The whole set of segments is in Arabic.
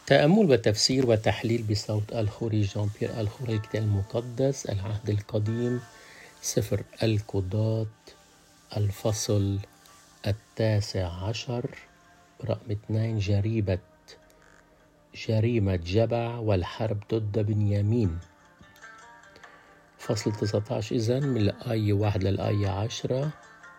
تأمل وتفسير وتحليل بصوت الخوري جان بيير الخوري الكتاب المقدس العهد القديم سفر القضاة الفصل 19 رقم 2 جريمة جبع والحرب ضد بنيامين. فصل 19 إذن من الآية 1 للآية 10.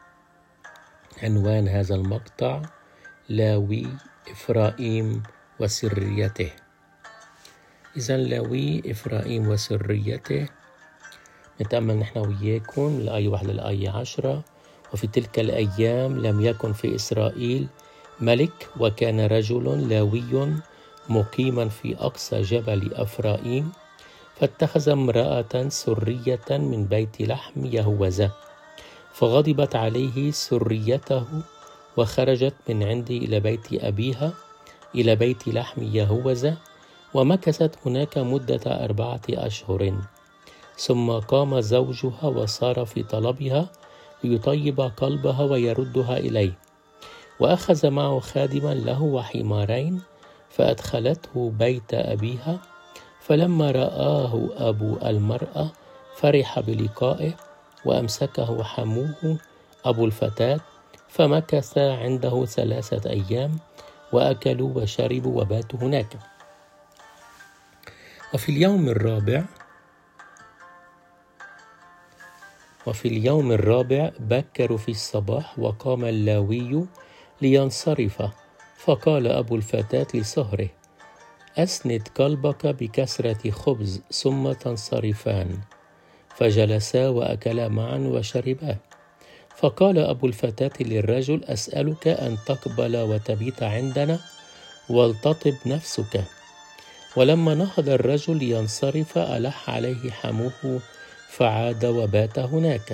عنوان هذا المقطع لاوي إفرايم وسريته. إذن لاوي إفرايم وسريته نتأمل نحن وياكم من الآية 1 للآية 10. وفي تلك الأيام لم يكن في إسرائيل ملك، وكان رجل لاوي مقيما في أقصى جبل أفرايم، فاتخذ امرأة سرية من بيت لحم يهوذا، فغضبت عليه سريته وخرجت من عندي إلى بيت أبيها إلى بيت لحم يهوذا، ومكثت هناك مدة 4 أشهر. ثم قام زوجها وصار في طلبها ليطيب قلبها ويردها إليه، وأخذ معه خادما له وحمارين، فأدخلته بيت أبيها. فلما رآه أبو المرأة فرح بلقائه، وأمسكه حموه أبو الفتاة، فمكث عنده 3 أيام، وأكلوا وشربوا وباتوا هناك. وفي اليوم الرابع بكروا في الصباح، وقام اللاوي لينصرف، فقال أبو الفتاة لصهره: أسند قلبك بكسرة خبز ثم تنصرفان. فجلسا وأكلا معا وشربا. فقال أبو الفتاة للرجل: أسألك أن تقبل وتبيت عندنا ولتطب نفسك. ولما نهض الرجل لينصرف ألح عليه حموه، فعاد وبات هناك.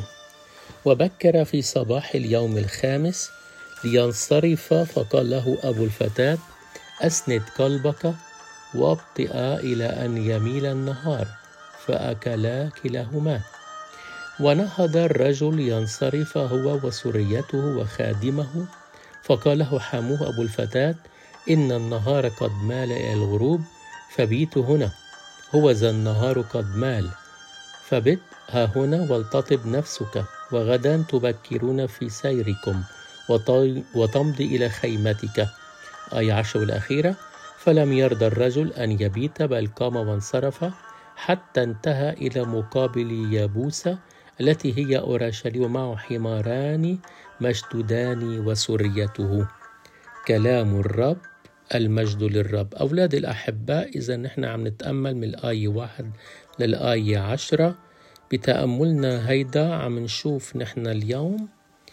وبكر في صباح اليوم الخامس لينصرف، فقال له أبو الفتاة: أسند قلبك وابطئا إلى أن يميل النهار. فأكلا كلاهما. ونهض الرجل ينصرف هو وسريته وخادمه، فقال له حموه أبو الفتاة: إن النهار قد مال إلى الغروب، فبيت هنا. هو ذا النهار قد مال، فبت ها هنا ولتطب نفسك، وغدا تبكرون في سيركم وتمضي إلى خيمتك. آية 10 الأخيرة. فلم يرضى الرجل أن يبيت، بل قام وانصرف حتى انتهى إلى مقابل يابوسة التي هي أورشليم، معه حماران مشدودان وسريته. كلام الرب، المجد للرب. أولاد الأحباء، إذا نحن عم نتأمل من الآية 1 للآية 10. بتأملنا هيدا عم نشوف نحن اليوم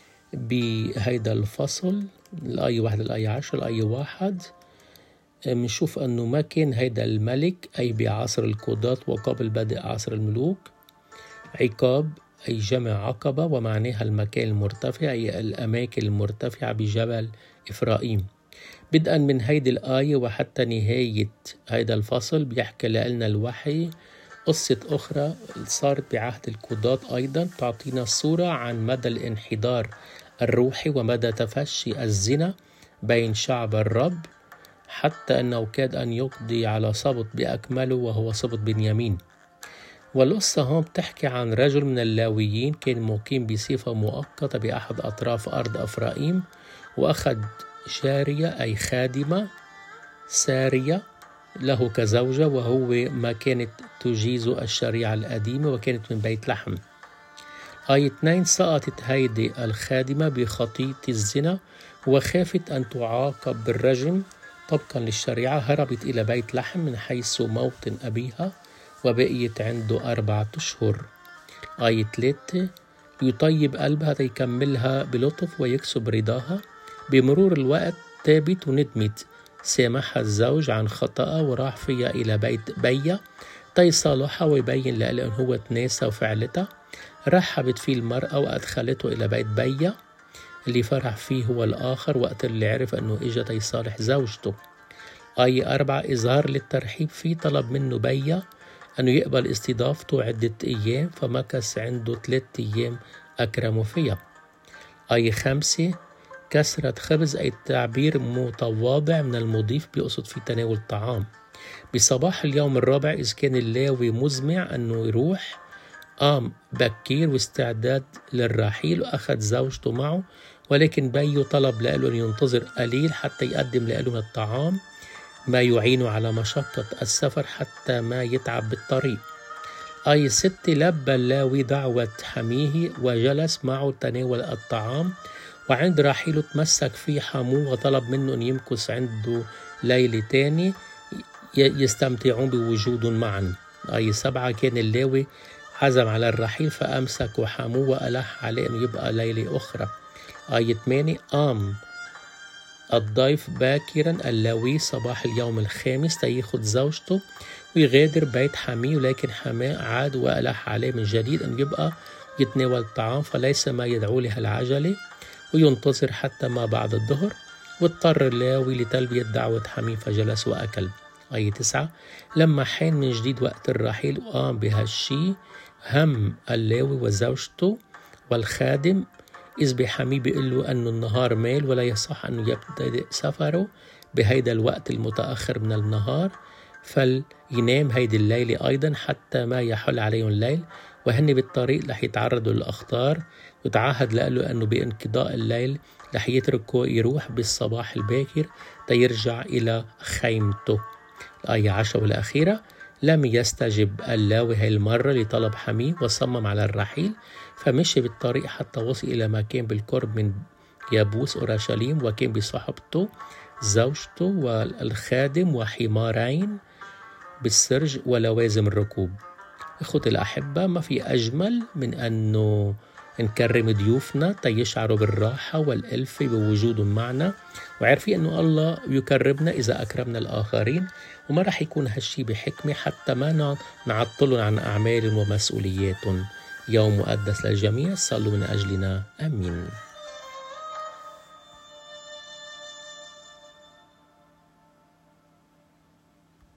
بهيدا الفصل الآية 1 للآية 10. الآية 1 منشوف أنه ما كان هيدا الملك، أي بعصر القضاة وقبل بدء عصر الملوك. عقاب أي جمع عقبة، ومعناها المكان المرتفع، أي الأماكن المرتفعة بجبل إفرايم. بدءا من هيدي الآية وحتى نهاية هيدا الفصل بيحكي لنا الوحي قصة أخرى صارت بعهد القضاة، أيضا تعطينا صورة عن مدى الانحدار الروحي ومدى تفشي الزنا بين شعب الرب، حتى أنه كاد أن يقضي على سبط بأكمله، وهو سبط بنيامين. والقصة هون بتحكي عن رجل من اللاويين كان مقيم بصفة مؤقتة بأحد أطراف أرض أفرايم، وأخذ جارية أي خادمة سارية له كزوجة، وهو ما كانت تجيز الشريعة القديمة، وكانت من بيت لحم. آية 2 سقطت هيدي الخادمة بخطية الزنا، وخافت أن تعاقب بالرجم طبقا للشريعة. هربت إلى بيت لحم من حيث موطن أبيها، وبقيت عنده 4 أشهر. آية 3 يطيب قلبها يكملها بلطف ويكسب رضاها. بمرور الوقت تابت وندمت، سامحها الزوج عن خطأها وراح فيها إلى بيت بيا تيصالحها ويبين لها أنه هو تناسى وفعلتها. رحبت فيه المرأة وأدخلته إلى بيت بيا. اللي فرح فيه هو الآخر وقت اللي عرف أنه إجا تيصالح زوجته. آية 4 إظهار للترحيب فيه، طلب منه بيا أنه يقبل استضافته عدة أيام، فمكث عنده 3 أيام أكرمه فيها. آية 5 كسرة خبز أي تعبير متواضع من المضيف بيقصد في تناول الطعام. بصباح اليوم الرابع إذ كان اللاوي مزمع أنه يروح، قام بكير واستعداد للرحيل وأخذ زوجته معه، ولكن بيه طلب له أن ينتظر قليل حتى يقدم له من الطعام ما يعينه على مشقة السفر حتى ما يتعب بالطريق. آية 6 لبى اللاوي دعوة حميه وجلس معه تناول الطعام، وعند رحيله تمسك فيه حموه وطلب منه أن يمكث عنده ليلة تاني يستمتعون بوجود معا. آية 7 كان اللاوي عزم على الرحيل فأمسكوا حموه وألح عليه أنه يبقى ليلة أخرى. آية 8 قام الضيف باكرا اللاوي صباح اليوم الخامس تياخد زوجته ويغادر بيت حميه، ولكن حماه عاد وألح عليه من جديد أن يبقى يتناول الطعام، فليس ما يدعو لها العجلة وينتظر حتى ما بعد الظهر. واضطر اللاوي لتلبية دعوة حميه فجلس وأكل. آية 9 لما حان من جديد وقت الرحيل وقام بهالشي هم اللاوي وزوجته والخادم، إذ بحميه بيقول له أنه النهار مال ولا يصح أنه يبتدئ سفره بهيدا الوقت المتأخر من النهار، فلينام هيدي الليلة أيضا حتى ما يحل عليهم الليل، وهن بالطريق رح يتعرضوا للأخطار، وتعهد له أنه بانقضاء الليل رح يتركه يروح بالصباح الباكر تيرجع إلى خيمته. الآية 10 والأخيرة لم يستجب اللاوي هاي المرة لطلب حميه وصمم على الرحيل، فمشي بالطريق حتى وصل إلى مكان بالقرب من يابوس أورشليم، وكان بصحبته زوجته والخادم وحمارين بالسرج ولوازم الركوب. إخوتي الأحبة، ما في أجمل من أنه نكرم ضيوفنا تيشعروا بالراحة والألفة بوجودهم معنا، وعارفين أنه الله يكرمنا إذا أكرمنا الآخرين، وما رح يكون هالشي بحكمة حتى ما نعطلهم عن أعمال ومسؤوليات. يوم مقدس للجميع، صلوا من أجلنا، آمين.